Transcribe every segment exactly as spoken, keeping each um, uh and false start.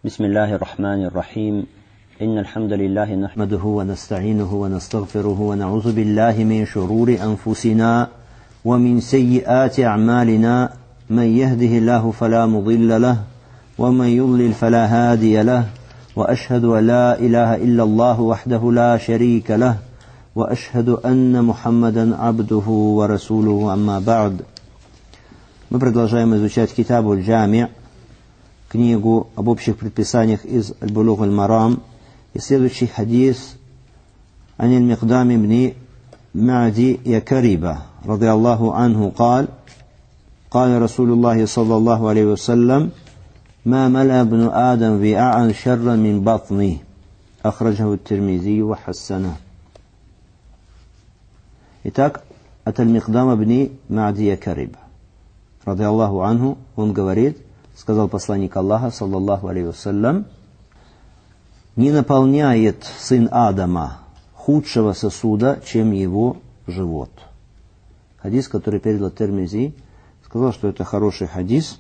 بسم الله الرحمن الرحيم إن الحمد لله نحمده ونستعينه ونستغفره ونعوذ بالله من شرور أنفسنا ومن سيئات أعمالنا من يهده الله فلا مضل له ومن يضلل فلا هادي له وأشهد أن لا إله إلا الله وحده لا شريك له وأشهد أن محمدا عبده ورسوله أما بعد. Мы продолжаем изучать Китабу аль-Джами', книгу об общих предписаниях из Аль-Булуг аль-Марам, и следующий хадис عن المقدام بن معدي يكرب رضي الله عنه قال قال رسول الله صلى الله عليه وسلم ما ملأ ابن آدم وعاء شرا من بطنه أخرجه الترمذي وحسنه. Итак, от Аль-Микдама бни Ма'ди Якариб, ради Аллаху анху, он говорит, сказал посланник Аллаха, саллаллаху алейхи вассалям, не наполняет сын Адама худшего сосуда, чем его живот. Хадис, который передал Тирмизи, сказал, что это хороший хадис.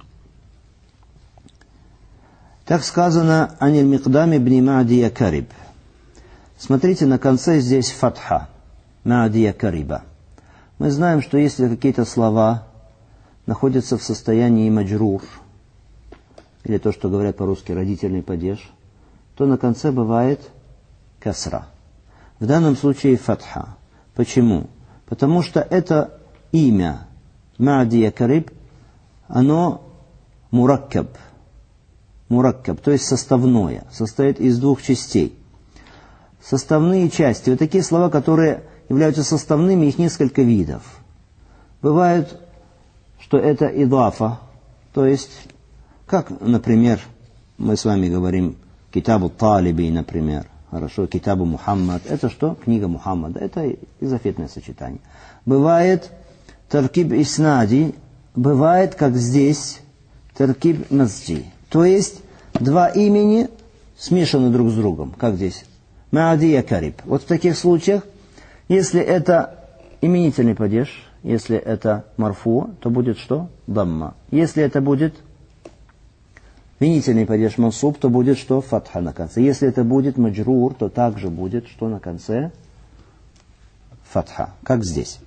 Так сказано о Аль-Микдаме бни Ма'ди Якариб. Смотрите, на конце здесь фатха. Ма'ди Якариба. Мы знаем, что если какие-то слова находятся в состоянии маджрур, или то, что говорят по-русски родительный падеж, то на конце бывает касра. В данном случае фатха. Почему? Потому что это имя Ма'ди Якариб, оно мураккаб. Мураккаб, то есть составное, состоит из двух частей. Составные части, вот такие слова, которые являются составными, их несколько видов. Бывает, что это идафа, то есть, как, например, мы с вами говорим Китабу Талиби, например, хорошо, Китабу Мухаммад, это что? Книга Мухаммада, это изофетное сочетание. Бывает таркиб иснади, бывает, как здесь, таркиб мазджи, то есть, два имени смешаны друг с другом, как здесь, Ма'ди Якариб. Вот в таких случаях, если это именительный падеж, если это марфу, то будет что? Дамма. Если это будет именительный падеж мансуб, то будет что? Фатха на конце. Если это будет маджрур, то также будет что на конце? Фатха, как здесь.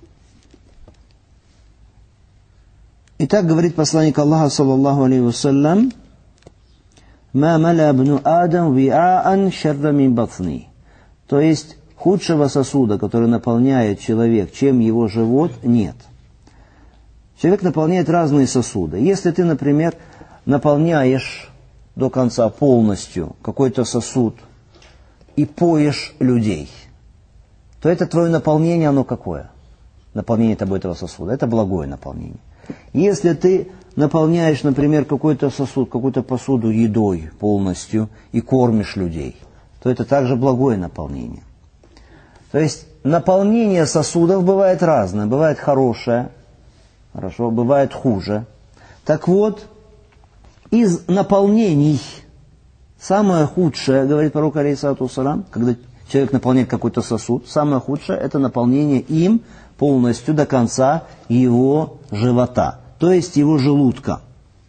Итак, говорит посланник Аллаха, саллаллаху алейхи вассалям, «Ма маля бну Адам ви'аан шарра мин батни». То есть, худшего сосуда, который наполняет человек, чем его живот, нет. Человек наполняет разные сосуды. Если ты, например, наполняешь до конца полностью какой-то сосуд и поешь людей, то это твое наполнение, оно какое? Наполнение тобой этого сосуда. Это благое наполнение. Если ты наполняешь, например, какой-то сосуд, какую-то посуду едой полностью и кормишь людей, то это также благое наполнение. То есть наполнение сосудов бывает разное. Бывает хорошее, хорошо, бывает хуже. Так вот, из наполнений самое худшее, говорит пророк алейхиссалату вассалям, когда человек наполняет какой-то сосуд, самое худшее это наполнение им полностью до конца его живота, то есть его желудка.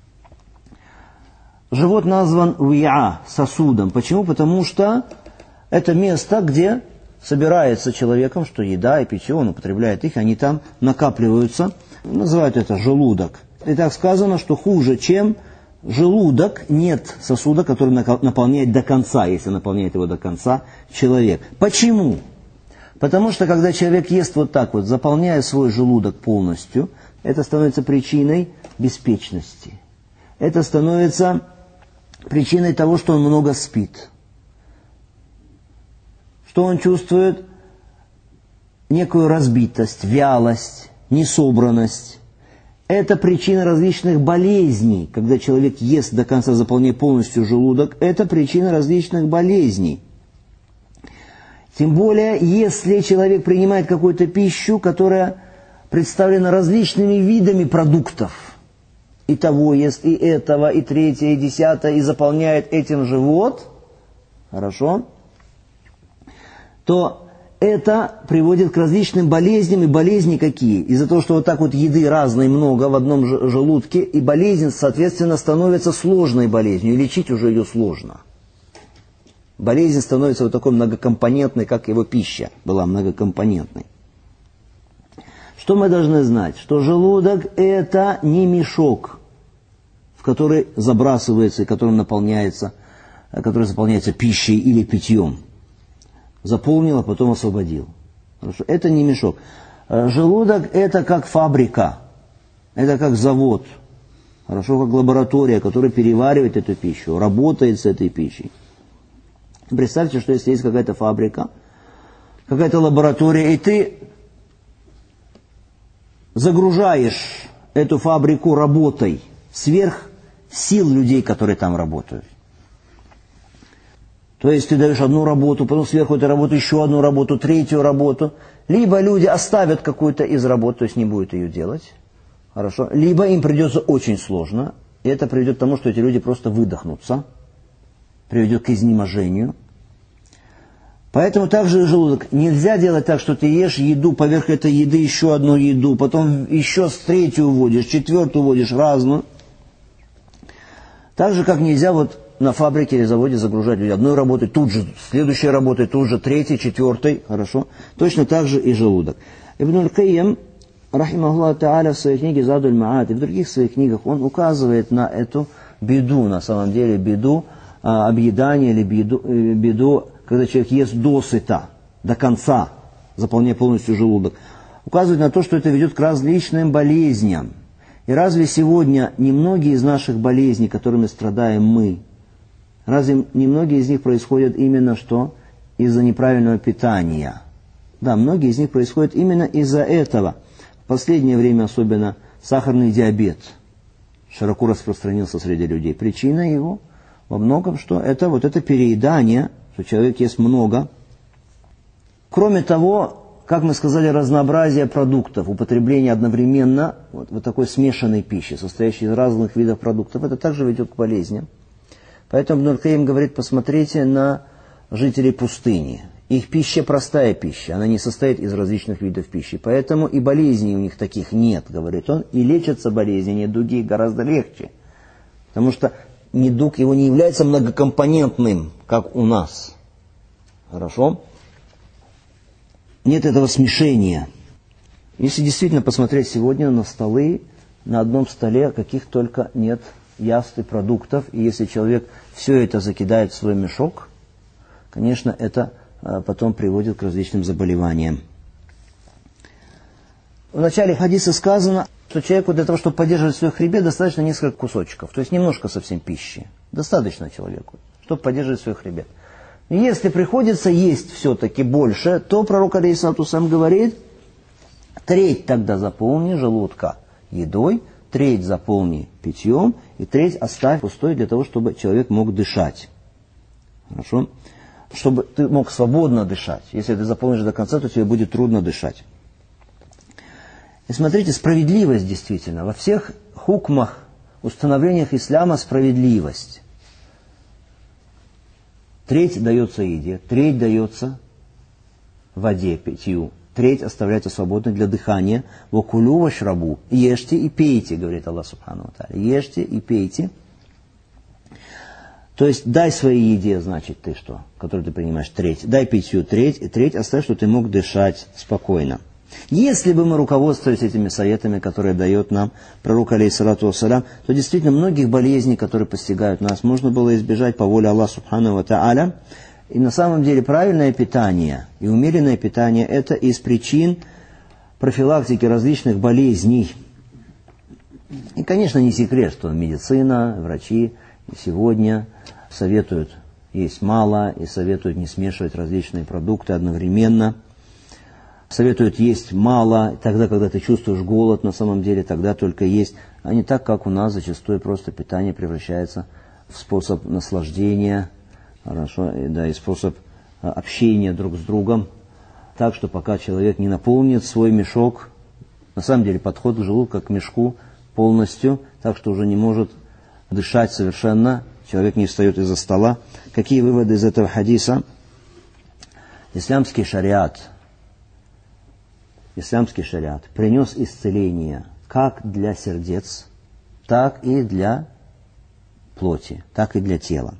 Живот назван виа, сосудом. Почему? Потому что это место, где собирается человеком, что еда и питье, он употребляет их, они там накапливаются, называют это желудок. И так сказано, что хуже, чем желудок, нет сосуда, который наполняет до конца, если наполняет его до конца человек. Почему? Потому что, когда человек ест вот так вот, заполняя свой желудок полностью, это становится причиной беспечности. Это становится причиной того, что он много спит. Что он чувствует? Некую разбитость, вялость, несобранность. Это причина различных болезней. Когда человек ест до конца, заполняя полностью желудок, это причина различных болезней. Тем более, если человек принимает какую-то пищу, которая представлена различными видами продуктов, и того ест, и этого, и третье, и десятое, и заполняет этим живот, хорошо, то это приводит к различным болезням, и болезни какие? Из-за того, что вот так вот еды разной много в одном желудке, и болезнь, соответственно, становится сложной болезнью, и лечить уже ее сложно. Болезнь становится вот такой многокомпонентной, как его пища была многокомпонентной. Что мы должны знать? Что желудок – это не мешок, в который забрасывается и которым наполняется, который заполняется пищей или питьем. Заполнил, а потом освободил. Хорошо? Это не мешок. Желудок – это как фабрика, это как завод, хорошо, как лаборатория, которая переваривает эту пищу, работает с этой пищей. Представьте, что если есть какая-то фабрика, какая-то лаборатория, и ты загружаешь эту фабрику работой сверх сил людей, которые там работают. То есть ты даешь одну работу, потом сверху этой работы еще одну работу, третью работу. Либо люди оставят какую-то из работ, то есть не будут ее делать. Хорошо. Либо им придется очень сложно. И это приведет к тому, что эти люди просто выдохнутся. Приведет к изнеможению. Поэтому также и желудок. Нельзя делать так, что ты ешь еду, поверх этой еды еще одну еду, потом еще с третью вводишь, четвертую вводишь, разную. Так же, как нельзя вот на фабрике или заводе загружать людей одной работой, тут же, следующей работой, тут же, третьей, четвертой, хорошо. Точно так же и желудок. Ибн аль-Кайим, рахимахуллах та'аля, в своей книге «Задуль Ма'ад» и в других своих книгах, он указывает на эту беду, на самом деле, беду а, объедания или беду, э, беду, когда человек ест досыта, до конца, заполняя полностью желудок. Указывает на то, что это ведет к различным болезням. И разве сегодня немногие из наших болезней, которыми страдаем мы, разве немногие из них происходят именно что? Из-за неправильного питания. Да, многие из них происходят именно из-за этого. В последнее время особенно сахарный диабет широко распространился среди людей. Причина его во многом, что это вот это переедание, что человек ест много. Кроме того, как мы сказали, разнообразие продуктов, употребление одновременно вот, вот такой смешанной пищи, состоящей из разных видов продуктов, это также ведет к болезням. Поэтому Ибн аль-Кайим говорит, посмотрите на жителей пустыни. Их пища простая пища, она не состоит из различных видов пищи. Поэтому и болезней у них таких нет, говорит он, и лечатся болезни, недуги гораздо легче. Потому что недуг его не является многокомпонентным, как у нас. Хорошо? Нет этого смешения. Если действительно посмотреть сегодня на столы, на одном столе каких только нет яств и продуктов, и если человек все это закидает в свой мешок, конечно, это а, потом приводит к различным заболеваниям. В начале хадиса сказано, что человеку для того, чтобы поддерживать свой хребет, достаточно несколько кусочков, то есть немножко совсем пищи. Достаточно человеку, чтобы поддерживать свой хребет. Если приходится есть все-таки больше, то пророк алейхиссалату вассалям говорит, треть тогда заполни желудка едой, треть заполни питьем, и треть оставь пустой для того, чтобы человек мог дышать. Хорошо? Чтобы ты мог свободно дышать. Если ты заполнишь до конца, то тебе будет трудно дышать. И смотрите, справедливость действительно. Во всех хукмах, установлениях ислама справедливость. Треть дается еде, треть дается воде, питью, треть оставляется свободной для дыхания. «Вакулю вашрабу» – ешьте и пейте, говорит Аллах субхану ва тааля. Ешьте и пейте. То есть дай своей еде, значит, ты что, которую ты принимаешь, треть. Дай питью треть, и треть оставь, чтобы ты мог дышать спокойно. Если бы мы руководствовались этими советами, которые дает нам пророк алейхиссалату вассалям, то действительно многих болезней, которые постигают нас, можно было избежать по воле Аллаха субхану ва тааля. И на самом деле правильное питание и умеренное питание – это из причин профилактики различных болезней. И, конечно, не секрет, что медицина, врачи сегодня советуют есть мало и советуют не смешивать различные продукты одновременно. Советуют есть мало, тогда, когда ты чувствуешь голод, на самом деле, тогда только есть. А не так, как у нас зачастую просто питание превращается в способ наслаждения, хорошо, и, да, и способ общения друг с другом. Так, что пока человек не наполнит свой мешок, на самом деле подход к желудку как к мешку полностью, так что уже не может дышать совершенно, человек не встает из-за стола. Какие выводы из этого хадиса? исламский шариат, исламский шариат принес исцеление как для сердец, так и для плоти, так и для тела.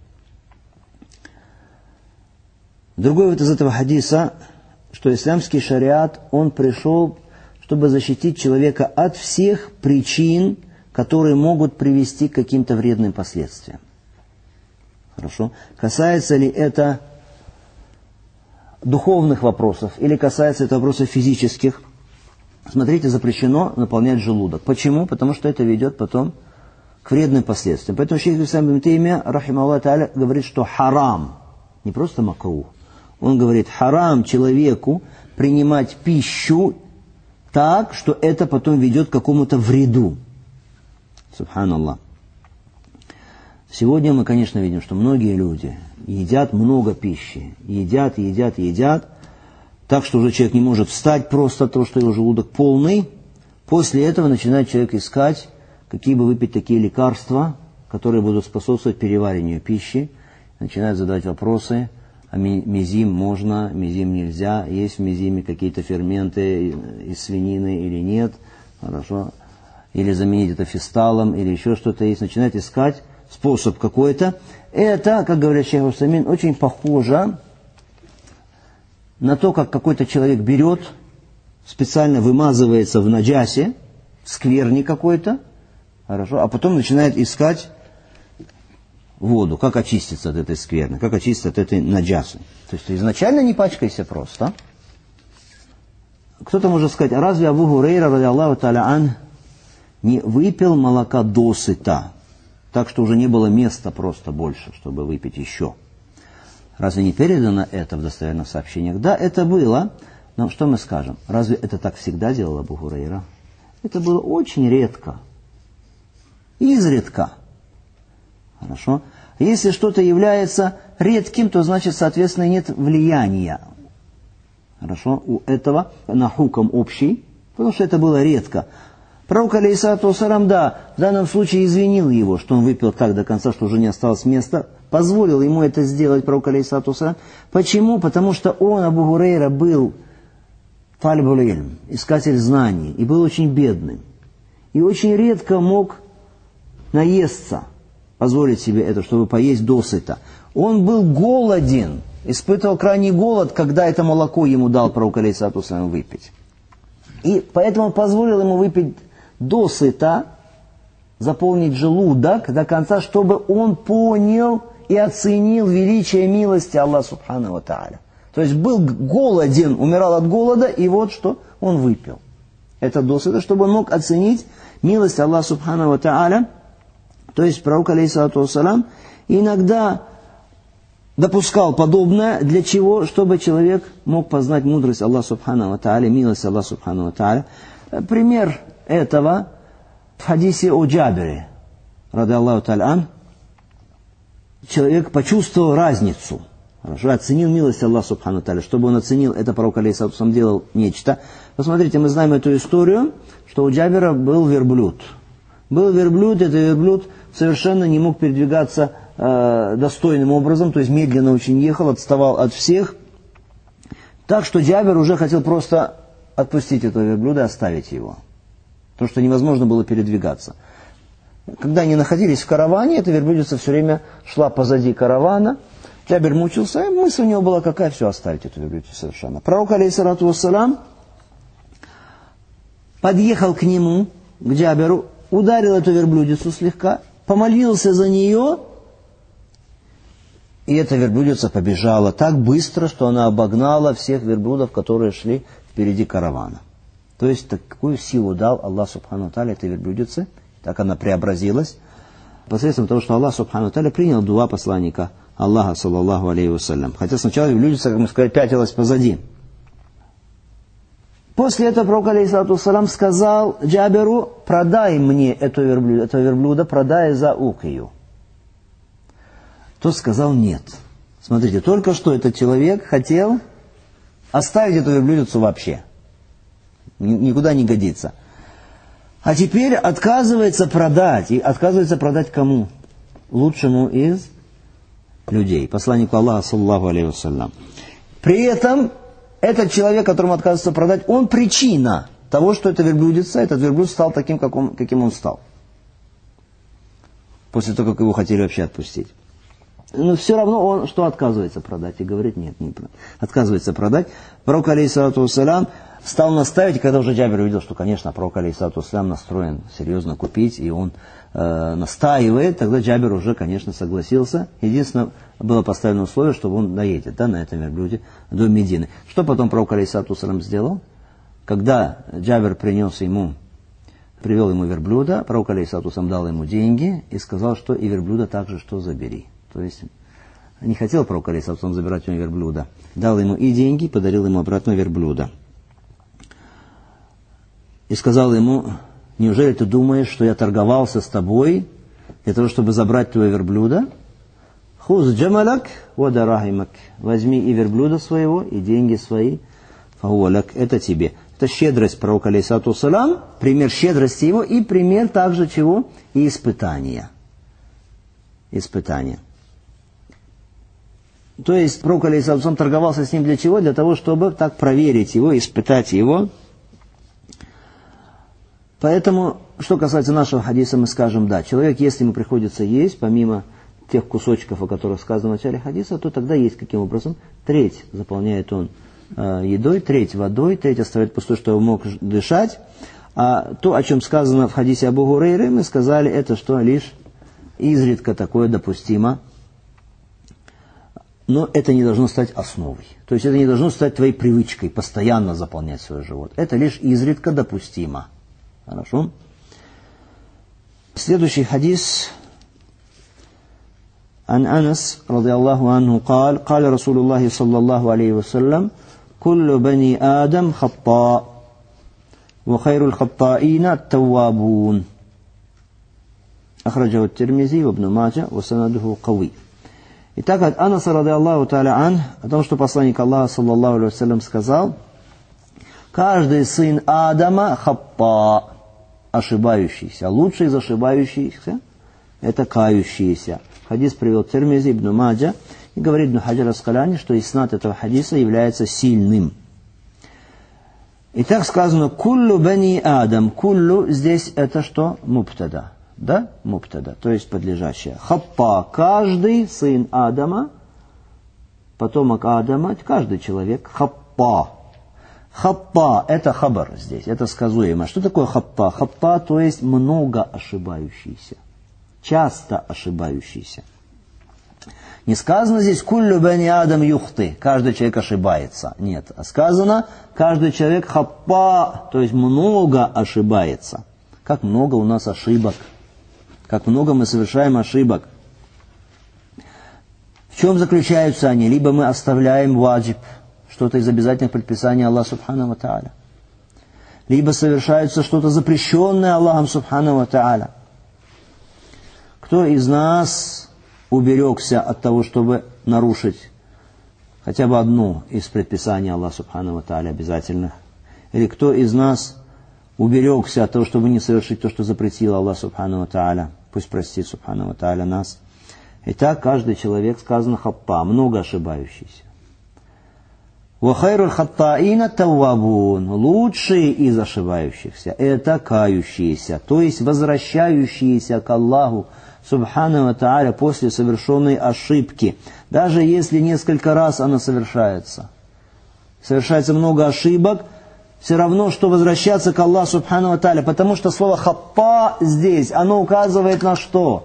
Другой вывод из этого хадиса, что исламский шариат, он пришел, чтобы защитить человека от всех причин, которые могут привести к каким-то вредным последствиям. Хорошо? Касается ли это духовных вопросов или касается это вопросов физических? Смотрите, запрещено наполнять желудок. Почему? Потому что это ведет потом к вредным последствиям. Поэтому шейх ислам ибн Таймия, рахимахуллах тааля, говорит, что харам, не просто макрух, он говорит, харам человеку принимать пищу так, что это потом ведет к какому-то вреду. Субханаллах. Сегодня мы, конечно, видим, что многие люди едят много пищи, едят, едят, едят, так что уже человек не может встать просто от того, что его желудок полный. После этого начинает человек искать, какие бы выпить такие лекарства, которые будут способствовать перевариванию пищи. Начинает задавать вопросы, а мезим можно, мезим нельзя, есть в мезиме какие-то ферменты из свинины или нет, хорошо, или заменить это фисталом, или еще что-то есть. Начинает искать способ какой-то. Это, как говорят шейх Усаймин, очень похоже на то, как какой-то человек берет, специально вымазывается в наджасе, в скверне какой-то, хорошо, а потом начинает искать воду, как очиститься от этой скверны, как очиститься от этой наджасы. То есть изначально не пачкайся просто. Кто-то может сказать, а разве Абу Гурейра, ради Аллаху та'аля ан, не выпил молока досыта, так что уже не было места просто больше, чтобы выпить еще? Разве не передано это в достоверных сообщениях? Да, это было, но что мы скажем? Разве это так всегда делал Абу Гурейра? Это было очень редко, изредка. Хорошо? Если что-то является редким, то значит, соответственно, нет влияния. Хорошо? У этого на хукм общий, потому что это было редко. Пророк, алейхиссалату вассалам, да, в данном случае извинил его, что он выпил так до конца, что уже не осталось места, позволил ему это сделать, пророк, алейхиссалату вассалам. Почему? Потому что он, Абу Гурейра, был талибуль ильм, искатель знаний, и был очень бедным. И очень редко мог наесться, позволить себе это, чтобы поесть досыта. Он был голоден, испытывал крайний голод, когда это молоко ему дал пророк, алейхиссалату вассалам, выпить. И поэтому позволил ему выпить досыта, заполнить желудок до конца, чтобы он понял и оценил величие милости Аллаха субхану ва тааля. То есть был голоден, умирал от голода, и вот что он выпил. Это досыта, чтобы он мог оценить милость Аллаха субхану ва тааля. То есть пророк, алейхиссалату вассалам, иногда допускал подобное, для чего? Чтобы человек мог познать мудрость Аллаха субхану ва тааля, милость Аллаха субхану ва тааля. Пример этого в хадисе о Джабире, ради Аллаху та'аля ан, человек почувствовал разницу, хорошо, оценил милость Аллаха субхану ва тааля. Чтобы он оценил, это пророк, алейхиссалату вассалам, делал нечто. Посмотрите, мы знаем эту историю, что у Джабира был верблюд. Был верблюд, этот верблюд совершенно не мог передвигаться э, достойным образом, то есть медленно очень ехал, отставал от всех. Так что Джабир уже хотел просто отпустить этого верблюда и оставить его. Потому что невозможно было передвигаться. Когда они находились в караване, эта верблюдица все время шла позади каравана. Джабир мучился, и мысль у него была какая: все, оставить эту верблюдицу совершенно. Пророк, алейхиссалату вассалам, подъехал к нему, к Джабиру, ударил эту верблюдицу слегка, помолился за нее, и эта верблюдица побежала так быстро, что она обогнала всех верблюдов, которые шли впереди каравана. То есть, такую силу дал Аллах субхану ва тааля этой верблюдице, так она преобразилась, посредством того, что Аллах субхану ва тааля принял дуа посланника Аллаха, саллаллаху алейхи вассалям. Хотя сначала верблюдица, как мы сказали, пятилась позади. После этого пророк, алейхиссалату вассалам, сказал Джабиру: продай мне эту верблюда, этого верблюда, продай за укию. Тот сказал: нет. Смотрите, только что этот человек хотел оставить эту верблюдицу вообще. Никуда не годится. А теперь отказывается продать. И отказывается продать кому? Лучшему из людей, посланнику Аллаха, саллаллаху алейхи вассалям. При этом этот человек, которому отказывается продать, он причина того, что это верблюдица, этот верблюд стал таким, как он, каким он стал. После того, как его хотели вообще отпустить. Но все равно он что отказывается продать? И говорит, нет, не отказывается продать. Пророк, алейхиссалату вассалям, стал наставить, и когда уже Джабир увидел, что, конечно, пророк, алейхиссалату вассалям, настроен серьезно купить, и он э, настаивает, тогда Джабир уже, конечно, согласился. Единственное, было поставлено условие, чтобы он доедет, да, на этом верблюде до Медины. Что потом пророк, алейхиссалату вассалям, сделал? Когда Джабир принес ему, привел ему верблюда, пророк, алейхиссалату вассалям, дал ему деньги и сказал, что и верблюда также что забери. То есть не хотел пророк, алейхиссалату вассалам, забирать у него верблюда. Дал ему и деньги, подарил ему обратно верблюда. И сказал ему, неужели ты думаешь, что я торговался с тобой для того, чтобы забрать твоего верблюда? Хуз джамалак ва дарахимак. Возьми и верблюда своего, и деньги свои. Фауаляк. Это тебе. Это щедрость пророка, алейхиссалату вассалам, пример щедрости его, и пример также чего? И испытания. Испытания. То есть пророк, алейхиссалату вассалам, торговался с ним для чего? Для того, чтобы так проверить его, испытать его. Поэтому, что касается нашего хадиса, мы скажем, да, человек, если ему приходится есть, помимо тех кусочков, о которых сказано в начале хадиса, то тогда есть каким образом? Треть заполняет он э, едой, треть водой, треть оставляет пустой, чтобы мог дышать. А то, о чем сказано в хадисе Абу Гурейры, мы сказали, это что лишь изредка такое допустимо. Но это не должно стать основой. То есть это не должно стать твоей привычкой, постоянно заполнять свой живот. Это лишь изредка допустимо. Хорошо. Следующий хадис. عن أنس رضي الله عنه قال قال رسول الله صلى الله عليه وسلم كل بني آدم خطاء وخير الخطائين التوابون أخرجه الترمذي وابن ماجه وسنده قوي. Итак, от Анаса, ради Аллаху та'аля ан, о том, что посланник Аллаха, саллаллаху алейхи вассалям, сказал, каждый сын Адама хаппа, ошибающийся. Лучший из ошибающихся – это кающийся. Хадис привел Тирмизи, Ибн Маджа, и говорит Ибн Хаджар ас-Скаляни, что иснад этого хадиса является сильным. Итак, сказано «Куллу бани Адам». «Куллу» здесь это что? Мубтада. Да? Мубтада, то есть подлежащее. Хаппа – каждый сын Адама, потомок Адама, каждый человек. Хаппа. Хаппа – это хабар здесь, это сказуемо. Что такое хаппа? Хаппа, то есть много ошибающийся, часто ошибающийся. Не сказано здесь «Куллю бани Адам юхты», каждый человек ошибается. Нет, а сказано «каждый человек хаппа», то есть много ошибается. Как много у нас ошибок, как много мы совершаем ошибок. В чем заключаются они? Либо мы оставляем ваджиб, что-то из обязательных предписаний Аллаха Субхану ва Тааля. Либо совершается что-то запрещенное Аллахом Субхану ва Тааля. Кто из нас уберегся от того, чтобы нарушить хотя бы одну из предписаний Аллаха Субхану ва Тааля обязательных? Или кто из нас уберегся от того, чтобы не совершить то, что запретил Аллах Субхану ва Тааля? Пусть простит Субхану ва Тааля нас. Итак, каждый человек, сказано, хаппа, много ошибающийся. وَخَيْرُ الْخَطَّائِينَ التَّوَّابُونَ. Лучшие из ошибающихся – это кающиеся, то есть возвращающиеся к Аллаху Субхану ва Тааля после совершенной ошибки. Даже если несколько раз она совершается. Совершается много ошибок, все равно, что возвращаться к Аллаху Субхану ва Тааля. Потому что слово «хаппа» здесь, оно указывает на что?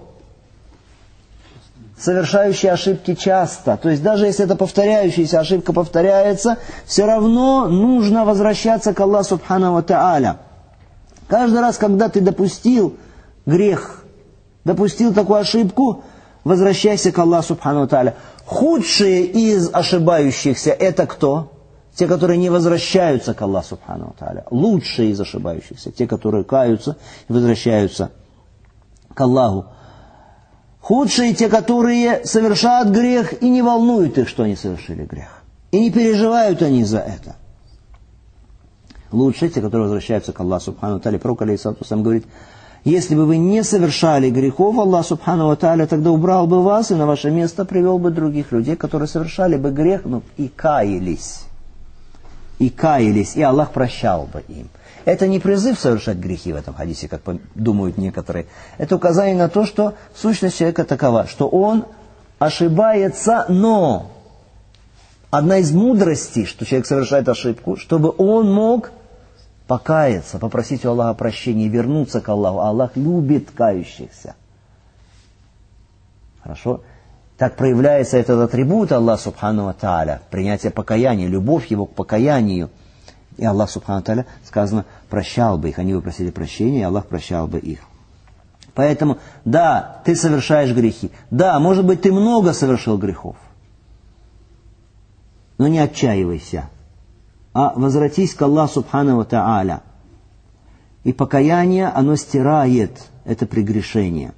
Совершающие ошибки часто. То есть даже если это повторяющаяся ошибка повторяется, все равно нужно возвращаться к Аллаху Субхану ва Тааля. Каждый раз, когда ты допустил грех, допустил такую ошибку, возвращайся к Аллаху Субхану ва Тааля. Худшие из ошибающихся это кто? Те, которые не возвращаются к Аллаху Субхану ва Тааля. Лучшие из ошибающихся, те, которые каются и возвращаются к Аллаху. Худшие те, которые совершают грех и не волнуют их, что они совершили грех. И не переживают они за это. Лучшие те, которые возвращаются к Аллаху Субхану ва Тааля. Пророк алейхиссалату вассалям говорит, Если бы вы не совершали грехов, Аллах Субхану ва Тааля тогда убрал бы вас и на ваше место привел бы других людей, которые совершали бы грех, но и каялись. И каялись, и Аллах прощал бы им. Это не призыв совершать грехи в этом хадисе, как думают некоторые. Это указание на то, что сущность человека такова, что он ошибается, но одна из мудростей, что человек совершает ошибку, чтобы он мог покаяться, попросить у Аллаха прощения, вернуться к Аллаху. Аллах любит кающихся. Хорошо? Так проявляется этот атрибут Аллаха Субхану ва Тааля, принятие покаяния, любовь его к покаянию. И Аллах Субхану ва Тааля, сказано, прощал бы их. Они бы просили прощения, и Аллах прощал бы их. Поэтому, да, ты совершаешь грехи. Да, может быть, ты много совершил грехов. Но не отчаивайся. А возвратись к Аллаху Субхану ва Тааля. И покаяние, оно стирает это прегрешение.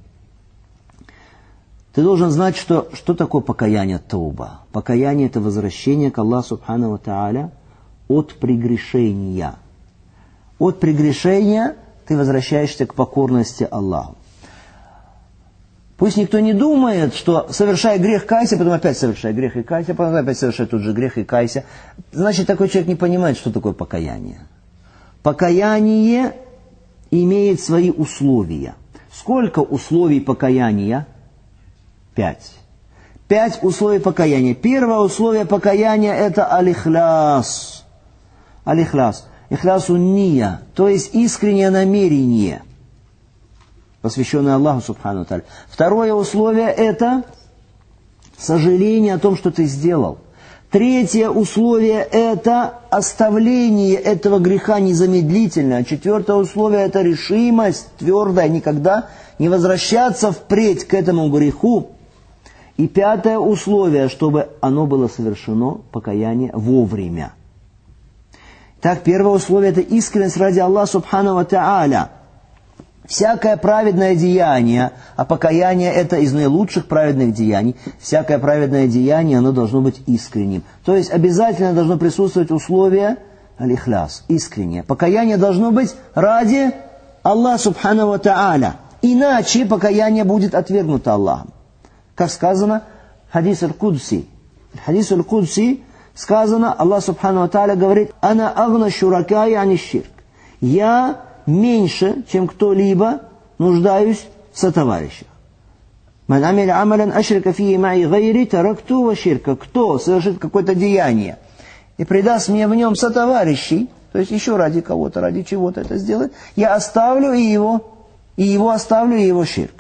Ты должен знать, что, что такое покаяние тауба. Покаяние – это возвращение к Аллаху Субхану ва Тааля от прегрешения. От прегрешения ты возвращаешься к покорности Аллаху. Пусть никто не думает, что совершай грех, кайся, потом опять совершай грех и кайся, потом опять совершай тот же грех и кайся. Значит, такой человек не понимает, что такое покаяние. Покаяние имеет свои условия. Сколько условий покаяния? Пять. Пять условий покаяния. Первое условие покаяния – это аль-ихляс. Аль-ихляс. Ихлясу ния, то есть искреннее намерение, посвященное Аллаху Субхану ва Тааля. Второе условие – это сожаление о том, что ты сделал. Третье условие – это оставление этого греха незамедлительно. Четвертое условие – это решимость твердая, никогда не возвращаться впредь к этому греху. И пятое условие, чтобы оно было совершено, покаяние, вовремя. Так, первое условие – это искренность ради Аллаха Субхану ва Тааля. Всякое праведное деяние, а покаяние – это из наилучших праведных деяний, всякое праведное деяние, оно должно быть искренним. То есть обязательно должно присутствовать условие аль-ихляс, искреннее. Покаяние должно быть ради Аллаха Субхану ва Тааля. Иначе покаяние будет отвергнуто Аллахом. Как сказано, хадис аль-Кудси. Хадис аль-Кудси сказано, Аллах Субхану ва Тааля говорит, «Ана агна шуракай ани ширк». Я меньше, чем кто-либо, нуждаюсь в сотоварищах. «Ман амиля амалян ашрика фии маи гайри таракту ва ширка». Кто совершит какое-то деяние и придаст мне в нем сотоварищей, то есть еще ради кого-то, ради чего-то это сделает, я оставлю и его, и его оставлю, и его ширк.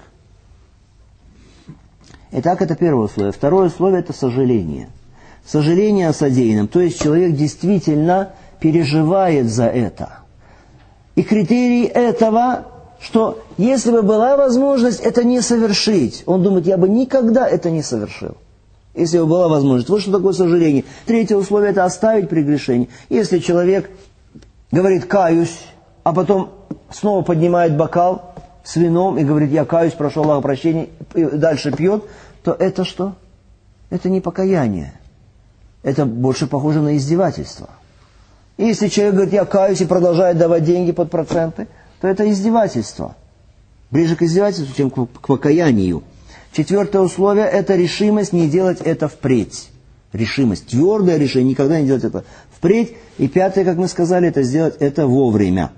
Итак, это первое условие. Второе условие – это сожаление. Сожаление о содеянном. То есть человек действительно переживает за это. И критерий этого, что если бы была возможность это не совершить, он думает, я бы никогда это не совершил. Если бы была возможность. Вот что такое сожаление. Третье условие – это оставить прегрешение. Если человек говорит «каюсь», а потом снова поднимает бокал с вином и говорит «я каюсь, прошу Аллаха прощения», и дальше пьет, то это что? Это не покаяние. Это больше похоже на издевательство. И если человек говорит «я каюсь» и продолжает давать деньги под проценты, то это издевательство. Ближе к издевательству, чем к покаянию. Четвертое условие – это решимость не делать это впредь. Решимость, твердое решение, никогда не делать это впредь. И пятое, как мы сказали, это сделать это вовремя.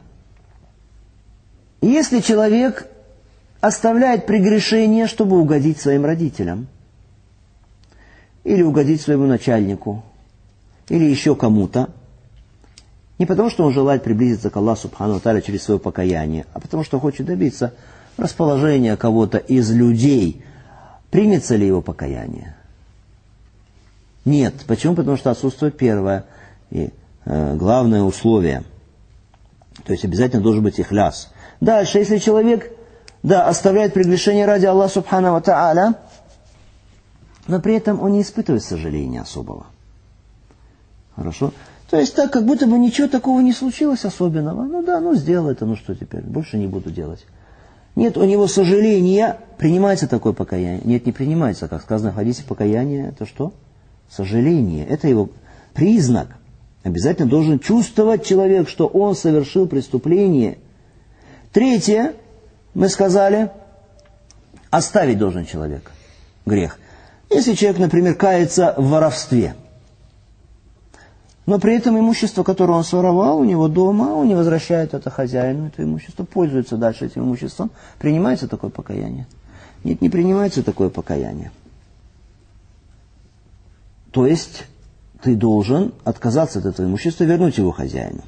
Если человек оставляет прегрешение, чтобы угодить своим родителям, или угодить своему начальнику, или еще кому-то, не потому, что он желает приблизиться к Аллаху Субхану ва Тааля через свое покаяние, а потому, что хочет добиться расположения кого-то из людей, примется ли его покаяние? Нет. Почему? Потому что отсутствует первое и э, главное условие. То есть обязательно должен быть ихляс. Дальше, если человек, да, оставляет прегрешение ради Аллаха Субхану ва Тааля, но при этом он не испытывает сожаления особого. Хорошо? То есть так, как будто бы ничего такого не случилось особенного. Ну да, ну сделал это, ну что теперь, больше не буду делать. Нет у него сожаления, принимается такое покаяние. Нет, не принимается, как сказано в хадисе, покаяние это что? Сожаление. Это его признак. Обязательно должен чувствовать человек, что он совершил преступление. Третье, мы сказали, оставить должен человек грех. Если человек, например, кается в воровстве, но при этом имущество, которое он своровал у него дома, он не возвращает это хозяину, это имущество, пользуется дальше этим имуществом, принимается такое покаяние? Нет, не принимается такое покаяние. То есть ты должен отказаться от этого имущества и вернуть его хозяину.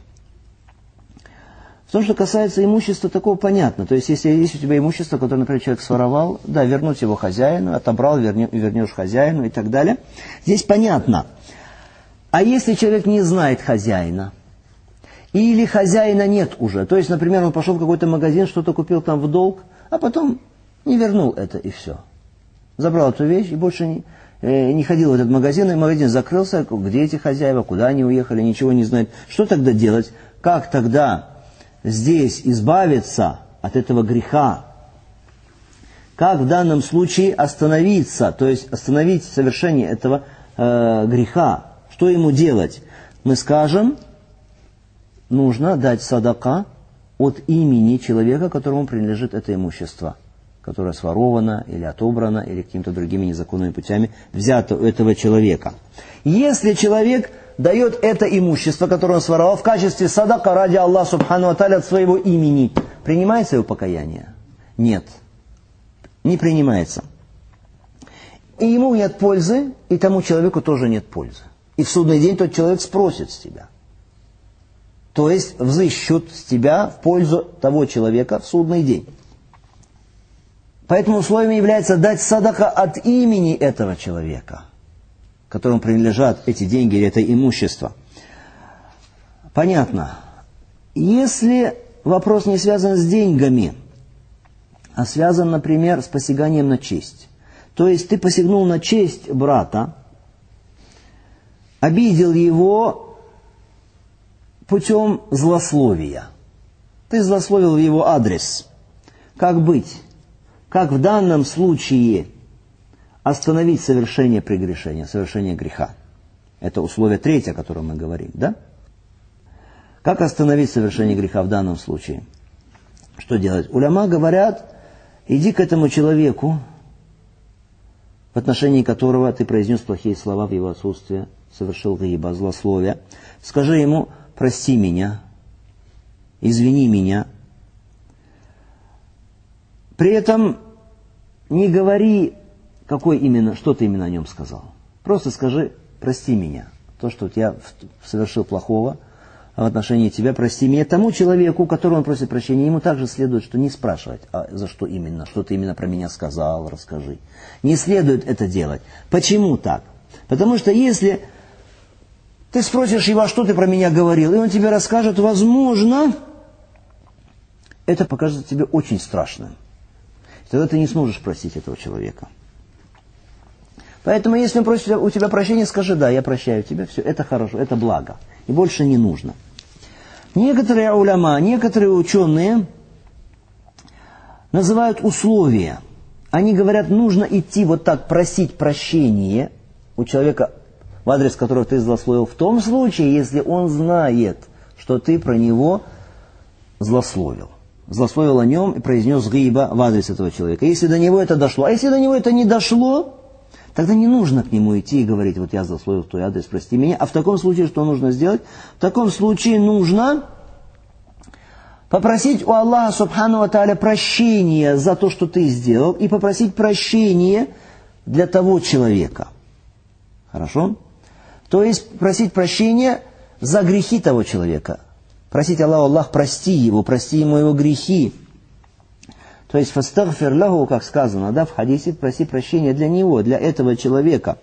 В том, что касается имущества, такого понятно. То есть, если есть у тебя имущество, которое, например, человек своровал, да, вернуть его хозяину, отобрал, верни, вернешь хозяину и так далее. Здесь понятно. А если человек не знает хозяина, или хозяина нет уже, то есть, например, он пошел в какой-то магазин, что-то купил там в долг, а потом не вернул это и все. Забрал эту вещь и больше не, э, не ходил в этот магазин, и магазин закрылся, где эти хозяева, куда они уехали, ничего не знает. Что тогда делать? Как тогда здесь избавиться от этого греха? Как в данном случае остановиться, то есть остановить совершение этого э, греха? Что ему делать? Мы скажем, нужно дать садака от имени человека, которому принадлежит это имущество, которое своровано или отобрано, или какими-то другими незаконными путями взято у этого человека. Если человек дает это имущество, которое он своровал, в качестве садака ради Аллаха субхану ва тааля от своего имени, принимается его покаяние? Нет, не принимается. И ему нет пользы, и тому человеку тоже нет пользы. И в судный день тот человек спросит с тебя. То есть взыщут с тебя в пользу того человека в судный день. Поэтому условием является дать садака от имени этого человека, которому принадлежат эти деньги или это имущество. Понятно. Если вопрос не связан с деньгами, а связан, например, с посяганием на честь. То есть ты посягнул на честь брата, обидел его путем злословия. Ты злословил в его адрес. Как быть? Как в данном случае остановить совершение прегрешения, совершение греха? Это условие третье, о котором мы говорим, да? Как остановить совершение греха в данном случае? Что делать? Уляма говорят, иди к этому человеку, в отношении которого ты произнес плохие слова в его отсутствие, совершил гиба, злословие. Скажи ему, прости меня, извини меня. При этом не говори, какой именно, что ты именно о нем сказал. Просто скажи, прости меня. То, что я совершил плохого в отношении тебя, прости меня. Тому человеку, которому он просит прощения, ему также следует, что не спрашивать, а за что именно, что ты именно про меня сказал, расскажи. Не следует это делать. Почему так? Потому что если ты спросишь его, что ты про меня говорил, и он тебе расскажет, возможно, это покажется тебе очень страшным. Тогда ты не сможешь простить этого человека. Поэтому, если он просит у тебя прощения, скажи, да, я прощаю тебя, все, это хорошо, это благо. И больше не нужно. Некоторые уляма, некоторые ученые называют условия. Они говорят, нужно идти вот так, просить прощения у человека, в адрес которого ты злословил, в том случае, если он знает, что ты про него злословил. Злословил о нем и произнес гиба в адрес этого человека. Если до него это дошло, а если до него это не дошло, тогда не нужно к нему идти и говорить, вот я злословил в твой адрес, прости меня. А в таком случае что нужно сделать? В таком случае нужно попросить у Аллаха субхану ва тааля прощения за то, что ты сделал, и попросить прощения для того человека. Хорошо? То есть просить прощения за грехи того человека. Просить Аллаху, Аллах, прости его, прости ему его грехи. То есть фастагфир лаху, как сказано, да, в хадисе, проси прощения для него, для этого человека.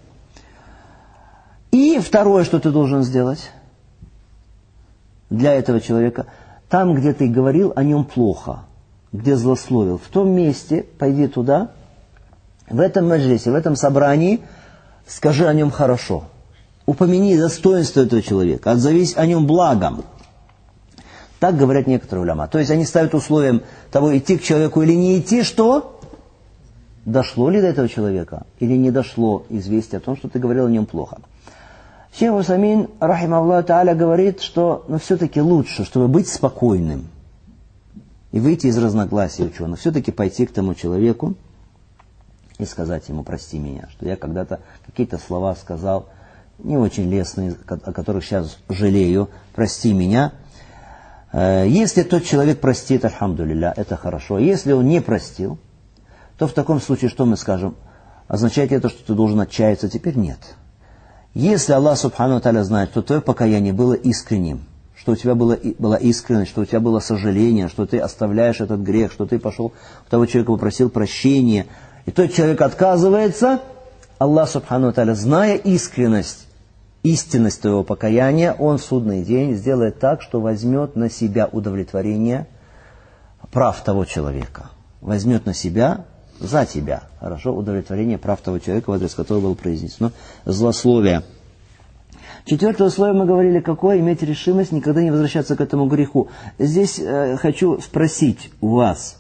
И второе, что ты должен сделать для этого человека, там, где ты говорил о нем плохо, где злословил, в том месте, пойди туда, в этом маджлисе, в этом собрании, скажи о нем хорошо. Упомяни достоинство этого человека, отзовись о нем благом. Так говорят некоторые уляма. То есть они ставят условием того, идти к человеку или не идти, что? Дошло ли до этого человека или не дошло известие о том, что ты говорил о нем плохо. Шейх Усаймин, рахимахуллах тааля, говорит, что ну, все-таки лучше, чтобы быть спокойным. и выйти из разногласий ученых, все-таки пойти к тому человеку и сказать ему: прости меня, что я когда-то какие-то слова сказал не очень лестные, о которых сейчас жалею, прости меня. Если тот человек простит, альхамдулилля, это хорошо. Если он не простил, то в таком случае что мы скажем? Означает это, что ты должен отчаяться? Теперь нет. Если Аллах субхану ва тааля знает, что твое покаяние было искренним, что у тебя было, была искренность, что у тебя было сожаление, что ты оставляешь этот грех, что ты пошел у того человека, попросил прощения, и тот человек отказывается, Аллах субхану ва тааля, зная искренность, истинность твоего покаяния, Он в судный день сделает так, что возьмет на себя удовлетворение прав того человека. Возьмет на себя за тебя, хорошо, удовлетворение прав того человека, в адрес которого было произнесено злословие. Четвертое условие мы говорили, какое? Иметь решимость никогда не возвращаться к этому греху. Здесь э, хочу спросить у вас,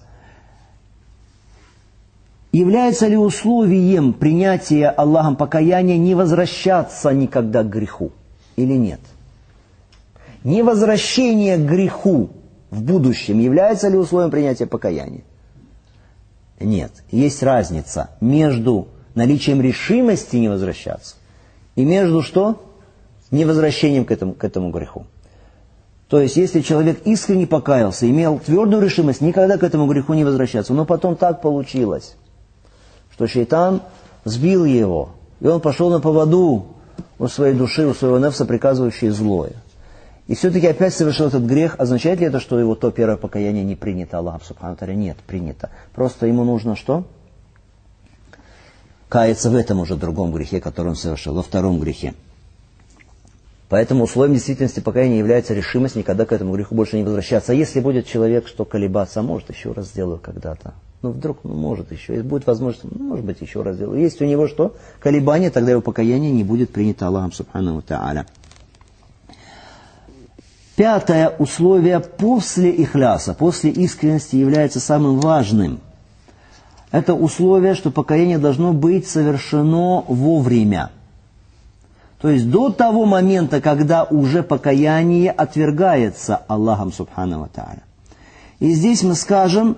является ли условием принятия Аллахом покаяния не возвращаться никогда к греху или нет? Невозвращение к греху в будущем является ли условием принятия покаяния? Нет. Есть разница между наличием решимости не возвращаться и между что? Невозвращением к этому, к этому греху. То есть, если человек искренне покаялся, имел твердую решимость никогда к этому греху не возвращаться, но потом так получилось, что шейтан сбил его, и он пошел на поводу у своей души, у своего нефса, приказывающей злое. И все-таки опять совершил этот грех. Означает ли это, что его то первое покаяние не принято Аллахом субхану ва тааля? Нет, принято. Просто ему нужно что? Каяться в этом уже другом грехе, который он совершил, во втором грехе. Поэтому условием действительности покаяния является решимость никогда к этому греху больше не возвращаться. А если будет человек, что колебаться, может, еще раз сделаю когда-то. Ну, вдруг, ну, может еще. Если будет возможность, ну, может быть, еще раз сделаю. Есть у него что? Колебания, тогда его покаяние не будет принято Аллахом субхану ва тааля. Пятое условие после ихляса, после искренности является самым важным. Это условие, что покаяние должно быть совершено вовремя. То есть до того момента, когда уже покаяние отвергается Аллахом субхану ва тааля. И здесь мы скажем,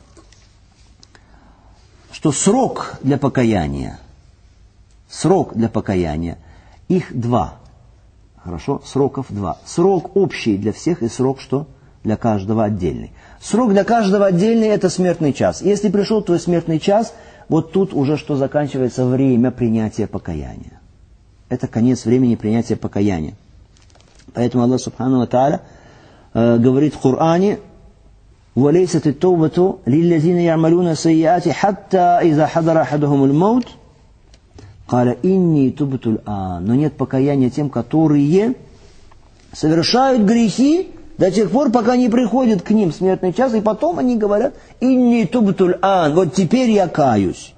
что срок для покаяния, срок для покаяния, их два. Хорошо? Сроков два. Срок общий для всех и срок что? Для каждого отдельный. Срок для каждого отдельный – это смертный час. Если пришел твой смертный час, вот тут уже что заканчивается время принятия покаяния. Это конец времени принятия покаяния. Поэтому Аллах субхану ва тааля э, говорит в Коране: وَلَيْسَتِ التَّوْبَةُ لِلَّذِينَ يَعْمَلُونَ السَّيِّئَاتِ حَتَّى إِذَا حَضَرَ أَحَدَهُمُ الْمَوْتِ قَالَ إِنِّي تُبْتُ الْآنَ. Но нет покаяния тем, которые совершают грехи до тех пор, пока не приходит к ним смертный час, и потом они говорят: «Инни тубтуль ан», вот теперь я каюсь.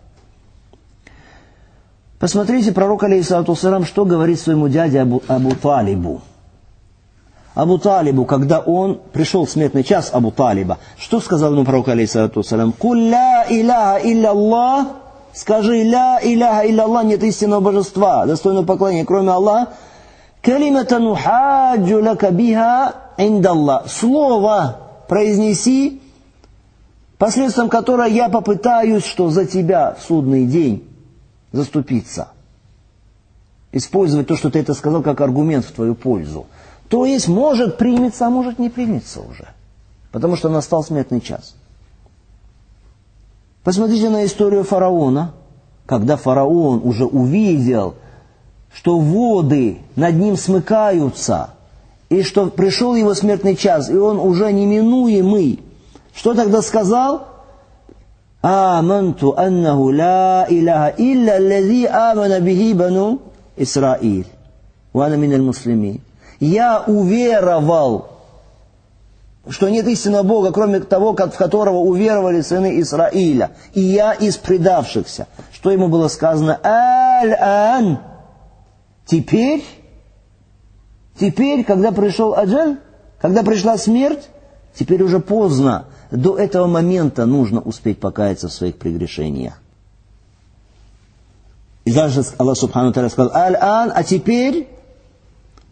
Посмотрите, пророк, алейхиссалату вассалам, что говорит своему дяде Абу, Абу Талибу. Абу Талибу, когда он пришел в смертный час Абу Талиба, что сказал ему пророк, алейхиссалату вассалам? «Куль ля иляха илля Аллах», скажи: «Ля иляха илля Аллах», нет истинного божества, достойного поклонения, кроме Аллаха. «Калиматан ухаджу лака биха индаллах», слово произнеси, посредством которого я попытаюсь, что за тебя в судный день заступиться. Использовать то, что ты это сказал, как аргумент в твою пользу. То есть, может примется, а может не примется уже. Потому что настал смертный час. Посмотрите на историю фараона. Когда фараон уже увидел, что воды над ним смыкаются, и что пришел его смертный час, и он уже неминуемый, что тогда сказал? «Аманту аннаху ла иляха илля аллази амана бихи бану Исраиль, ва ана миналь муслимин». Я уверовал, что нет истинного Бога, кроме того, в которого уверовали сыны Израиля, и я из предавшихся. Что ему было сказано? «Аль-ан». Теперь, теперь, когда пришел аджаль, когда пришла смерть, теперь уже поздно. До этого момента нужно успеть покаяться в своих прегрешениях. И дальше Аллах субхану ва тааля сказал: «Аль-ан», а теперь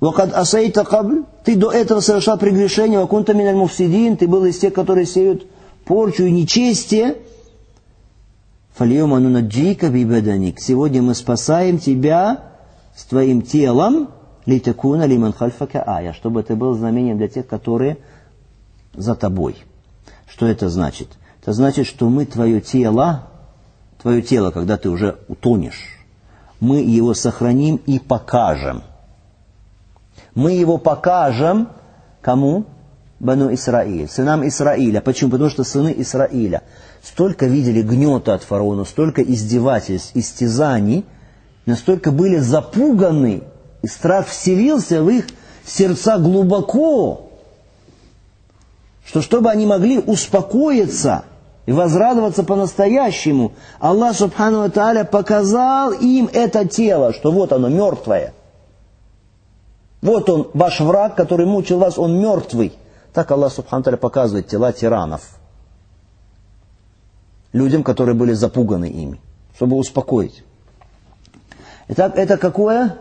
«Вакад асайта кабль», ты до этого совершал прегрешение, «вакунта миналь муфсидин», ты был из тех, которые сеют порчу и нечестие. «Фальюма нунаджика бибаданик», сегодня мы спасаем тебя с твоим телом, «литакуна лиман хальфака ая», чтобы это было знамением для тех, которые за тобой. Что это значит? Это значит, что мы твое тело, твое тело, когда ты уже утонешь, мы его сохраним и покажем. Мы его покажем кому? Бану Исраиль, сынам Исраиля. Почему? Потому что сыны Исраиля столько видели гнета от фараона, столько издевательств, истязаний, настолько были запуганы, и страх вселился в их сердца глубоко, что чтобы они могли успокоиться и возрадоваться по-настоящему, Аллах Субхану ва Тааля показал им это тело, что вот оно мертвое. Вот он, ваш враг, который мучил вас, он мертвый. Так Аллах Субхану ва Тааля показывает тела тиранов людям, которые были запуганы ими, чтобы успокоить. Итак, это какое?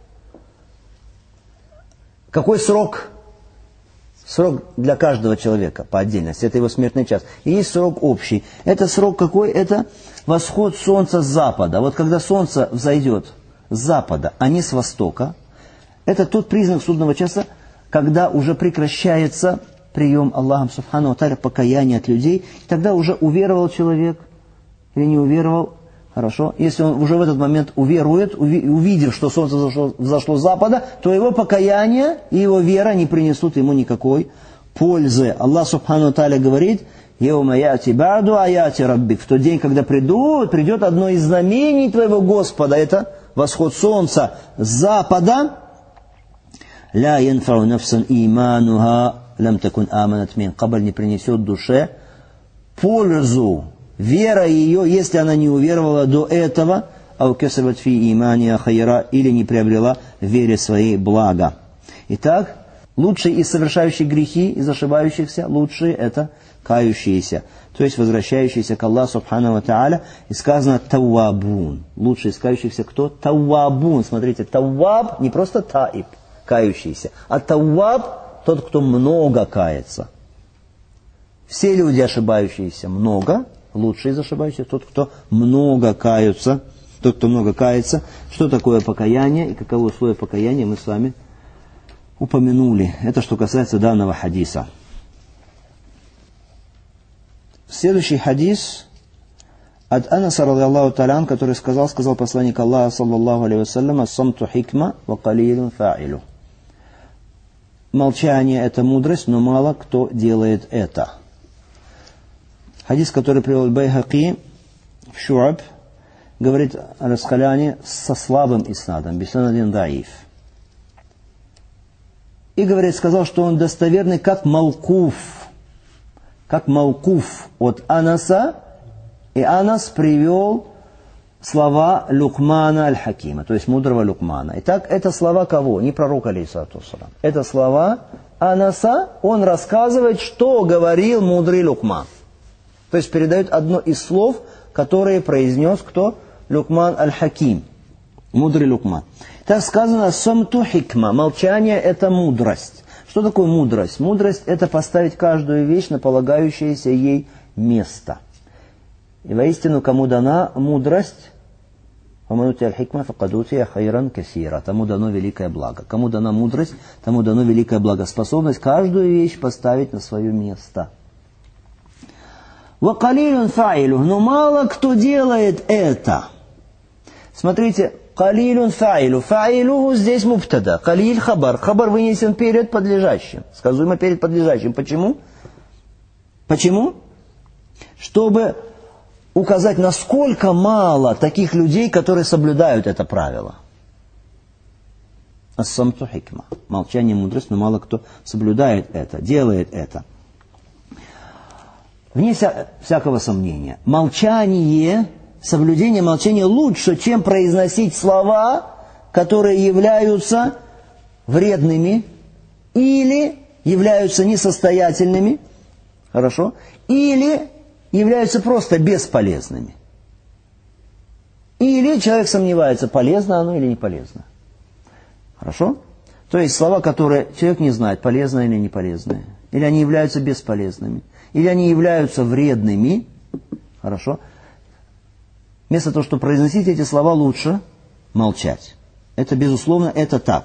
Какой срок? Срок для каждого человека по отдельности. Это его смертный час. И есть срок общий. Это срок какой? Это восход солнца с запада. Вот когда солнце взойдет с запада, а не с востока, это тот признак судного часа, когда уже прекращается прием Аллахом Субхану ва Тааля покаяния от людей. Тогда уже уверовал человек или не уверовал. Хорошо. Если он уже в этот момент уверует, увидев, что солнце взошло, взошло с запада, то его покаяние и его вера не принесут ему никакой пользы. Аллах Субхану ва Тааля говорит: «Яума яти ба'ду аяти раббик». В тот день, когда придут, придет одно из знамений твоего Господа, это восход солнца с запада. «Ля янфау нафсан имануха лям такун аманат мин кабль», не принесет душе пользу вера ее, если она не уверовала до этого, ау касабат фи имания хайра, или не приобрела в вере своей блага. Итак, лучшие из совершающих грехи, из ошибающихся, лучшие это кающиеся, то есть возвращающиеся к Аллаху Субхану ва Тааля. И сказано тавабун. Лучшие из кающихся кто? Тавабун. Смотрите, таваб не просто таиб, кающийся, а таваб тот, кто много кается. Все люди ошибающиеся много. Лучший из ошибающихся тот, кто много каются, тот, кто много кается. Что такое покаяние и каково условие покаяния, мы с вами упомянули. Это что касается данного хадиса. Следующий хадис от Анаса радийаллаху та'аля, который сказал, сказал посланник Аллаха саллаллаху алейхи вассалям: «Ас-самту хикма ва калилун фа'илу». Молчание – это мудрость, но мало кто делает это. Хадис, который привел Байхаки в Шуаб, говорит о Расхаляне со слабым иснадом, бисанадин даиф. И, говорит, сказал, что он достоверный, как Маукуф. Как Маукуф от Анаса. И Анас привел слова Лукмана аль-Хакима, то есть мудрого Лукмана. Итак, это слова кого? Не пророка алейхиссалату вассалям. Это слова Анаса. Он рассказывает, что говорил мудрый Лукман. То есть передает одно из слов, которые произнес кто? Лукман аль-Хаким. Мудрый Лукман. Так сказано: «Самту хикма». Молчание – это мудрость. Что такое мудрость? Мудрость – это поставить каждую вещь на полагающееся ей место. И воистину, кому дана мудрость, тому дано великое благо. Кому дана мудрость, тому дано великая благоспособность каждую вещь поставить на свое место. «Вакалилюн фаилю», но мало кто делает это. Смотрите, «калилюн фаилю». Фаилюху здесь мубтада. «Калиль» хабар. Хабар вынесен перед подлежащим. Сказуемо перед подлежащим. Почему? Почему? Чтобы указать, насколько мало таких людей, которые соблюдают это правило. Ас-самту хикма. Молчание, мудрость, но мало кто соблюдает это, делает это. Вне вся, всякого сомнения, молчание, соблюдение молчания лучше, чем произносить слова, которые являются вредными или являются несостоятельными, хорошо, или являются просто бесполезными. Или человек сомневается, полезно оно или не полезно. Хорошо? То есть слова, которые человек не знает, полезные или не полезные. Или они являются бесполезными. Или они являются вредными. Хорошо. Вместо того, чтобы произносить эти слова, лучше молчать. Это, безусловно, это так.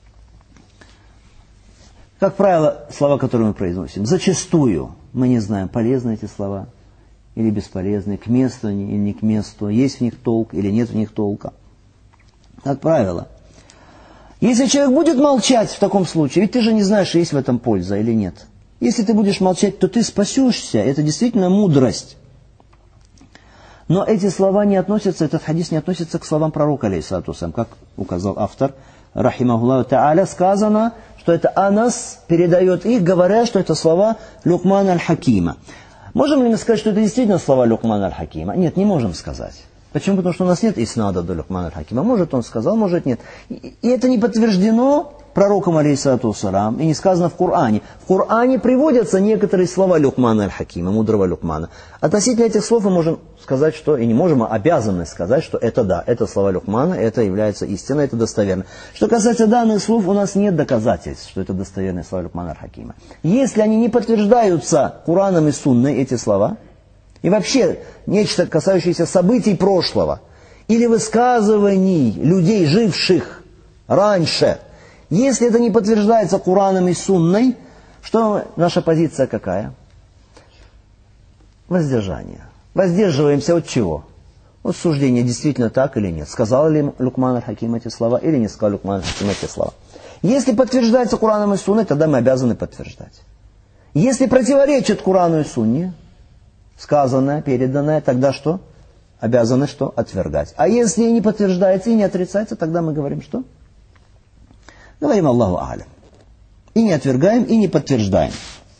Как правило, слова, которые мы произносим, зачастую мы не знаем, полезны эти слова или бесполезны, к месту они или не к месту, есть в них толк или нет в них толка. Как правило. Если человек будет молчать в таком случае, ведь ты же не знаешь, есть в этом польза или нет. Если ты будешь молчать, то ты спасешься. Это действительно мудрость. Но эти слова не относятся, этот хадис не относится к словам пророка, алейхиссалату вассалям, как указал автор, рахимахуллаху та'аля, сказано, что это Анас передает их, говоря, что это слова Лукмана аль-Хакима. Можем ли мы сказать, что это действительно слова Лукмана аль-Хакима? Нет, не можем сказать. Почему? Потому что у нас нет иснада до Лукмана аль-Хакима. Может, он сказал, может, нет. И это не подтверждено пророком, алейхиссалату вассалям, и не сказано в Коране. В Коране приводятся некоторые слова Лукмана аль-Хакима, мудрого Лукмана. Относительно этих слов мы можем сказать, что, и не можем, а обязаны сказать, что это да, это слова Лукмана, это является истиной, это достоверно. Что касается данных слов, у нас нет доказательств, что это достоверные слова Лукмана аль-Хакима. Если они не подтверждаются Кораном и Сунной, эти слова, и вообще нечто, касающееся событий прошлого, или высказываний людей, живших раньше, если это не подтверждается Кораном и Сунной, что наша позиция какая? Воздержание. Воздерживаемся от чего? От суждения, действительно так или нет. Сказал ли Лукман аль-Хаким эти слова или не сказал Лукман аль-Хаким эти слова. Если подтверждается Кораном и Сунной, тогда мы обязаны подтверждать. Если противоречит Корану и Сунне, сказанное, переданное, тогда что? Обязаны что? Отвергать. А если не подтверждается и не отрицается, тогда мы говорим что? Говорим Аллаху а'лям. И не отвергаем, и не подтверждаем.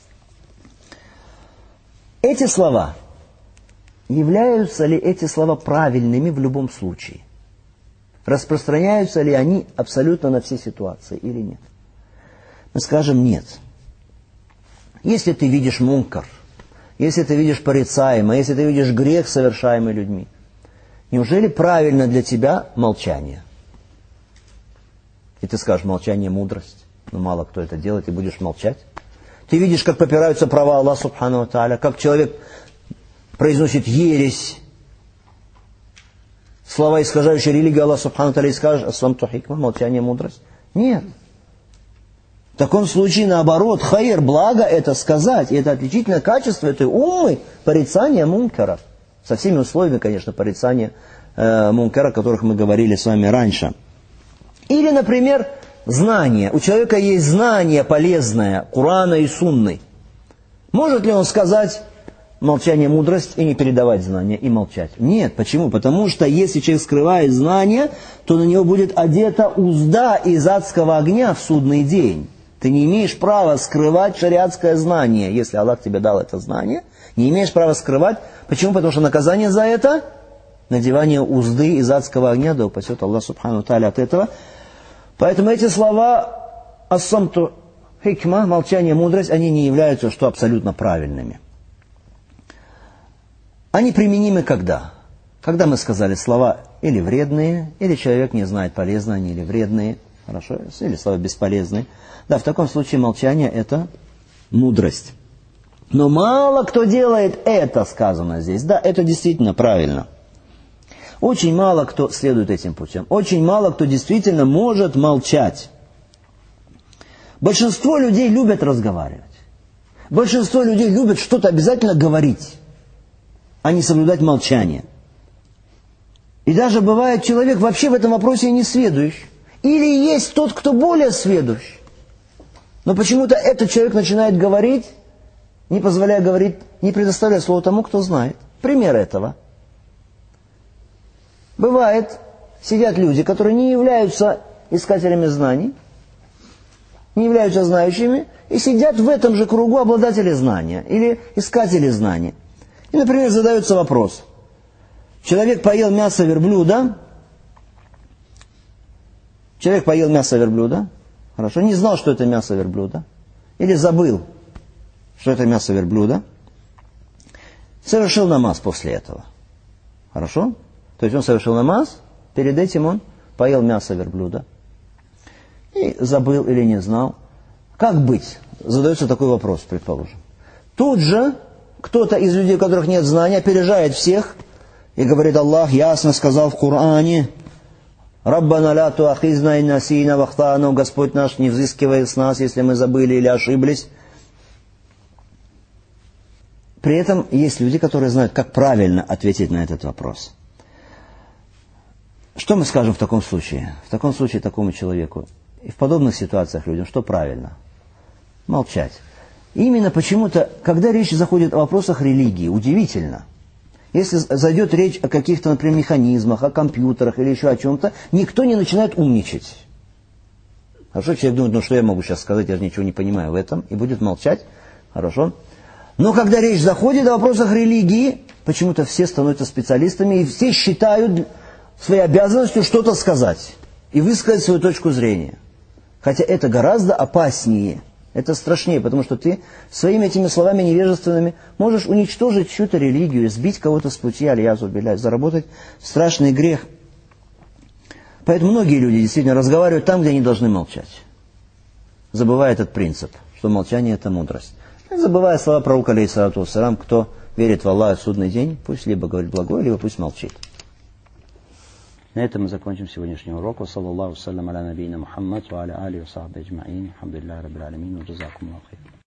Эти слова, являются ли эти слова правильными в любом случае? Распространяются ли они абсолютно на все ситуации или нет? Мы скажем нет. Если ты видишь мункар, если ты видишь порицаемое, если ты видишь грех, совершаемый людьми, неужели правильно для тебя молчание? И ты скажешь, молчание – мудрость. Но мало кто это делает, и будешь молчать. Ты видишь, как попираются права Аллаха Субхану ва Тааля, как человек произносит ересь, слова, искажающие религию Аллаха Субхану ва Тааля, и скажешь, ас-самту хикма, молчание – мудрость. Нет. В таком случае, наоборот, хайр, благо это сказать. И это отличительное качество этой уммы – порицание мункара. Со всеми условиями, конечно, порицания э, мункара, о которых мы говорили с вами раньше. Или, например, знание. У человека есть знание полезное, Курана и Сунны. Может ли он сказать молчание – мудрость и не передавать знания, и молчать? Нет. Почему? Потому что если человек скрывает знание, то на него будет одета узда из адского огня в судный день. Ты не имеешь права скрывать шариатское знание. Если Аллах тебе дал это знание, не имеешь права скрывать. Почему? Потому что наказание за это – надевание узды из адского огня, да упасет Аллах Субхану Тааля от этого. Поэтому эти слова ас-самту хикма, молчание, мудрость, они не являются что абсолютно правильными. Они применимы когда? Когда мы сказали слова или вредные, или человек не знает, полезны они или вредные, хорошо, или слова бесполезные. Да, в таком случае молчание – это мудрость. Но мало кто делает это, сказано здесь. Да, это действительно правильно. Очень мало кто следует этим путем. Очень мало кто действительно может молчать. Большинство людей любят разговаривать. Большинство людей любят что-то обязательно говорить, а не соблюдать молчание. И даже бывает человек вообще в этом вопросе не сведущ. Или есть тот, кто более сведущ. Но почему-то этот человек начинает говорить, не позволяя говорить, не предоставляя слово тому, кто знает. Пример этого. Бывает, сидят люди, которые не являются искателями знаний, не являются знающими, и сидят в этом же кругу обладатели знания или искатели знаний. И, например, задается вопрос. Человек поел мясо верблюда, человек поел мясо верблюда, хорошо, не знал, что это мясо верблюда, или забыл, что это мясо верблюда, совершил намаз после этого. Хорошо? То есть он совершил намаз, перед этим он поел мясо верблюда. И забыл или не знал. Как быть? Задается такой вопрос, предположим. Тут же кто-то из людей, у которых нет знания, опережает всех и говорит: Аллах ясно сказал в Коране: «Раббана ля туахизна ин насина вахтану», Господь наш, не взыскивай с нас, если мы забыли или ошиблись. При этом есть люди, которые знают, как правильно ответить на этот вопрос. Что мы скажем в таком случае? В таком случае такому человеку и в подобных ситуациях людям что правильно? Молчать. Именно почему-то, когда речь заходит о вопросах религии, удивительно. Если зайдет речь о каких-то, например, механизмах, о компьютерах или еще о чем-то, никто не начинает умничать. Хорошо, человек думает: ну что я могу сейчас сказать, я же ничего не понимаю в этом, и будет молчать. Хорошо. Но когда речь заходит о вопросах религии, почему-то все становятся специалистами, и все считают своей обязанностью что-то сказать и высказать свою точку зрения. Хотя это гораздо опаснее, это страшнее, потому что ты своими этими словами невежественными можешь уничтожить чью-то религию, сбить кого-то с пути, аль-язу билляхь, заработать страшный грех. Поэтому многие люди действительно разговаривают там, где они должны молчать, забывая этот принцип, что молчание – это мудрость. Забывая слова пророка, алейхиссалату вассалям: кто верит в Аллаха в судный день, пусть либо говорит благое, либо пусть молчит. На этом мы закончим сегодняшний урок. Саллаллаху саллям аля набийна Мухаммад ва аля али ва сахби аджмаин. Алхамдулиллахи раббил алямин. Ва джазакумуллаху хайран.